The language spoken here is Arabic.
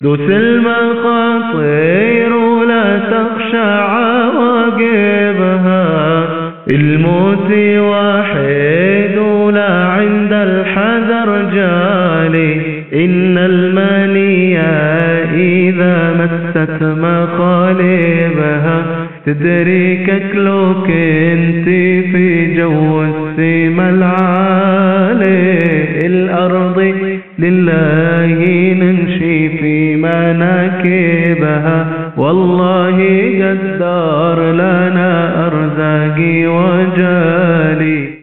دوس المخاطر ولا تخشى عواقبها، الموت واحد ولا عند الحذر جالي، إن المنية إذا مست مخالبها تدركك لو كنت في جو السما العالي. الأرض لله نمشي في مناكبها، والله قدر لنا أرزاقي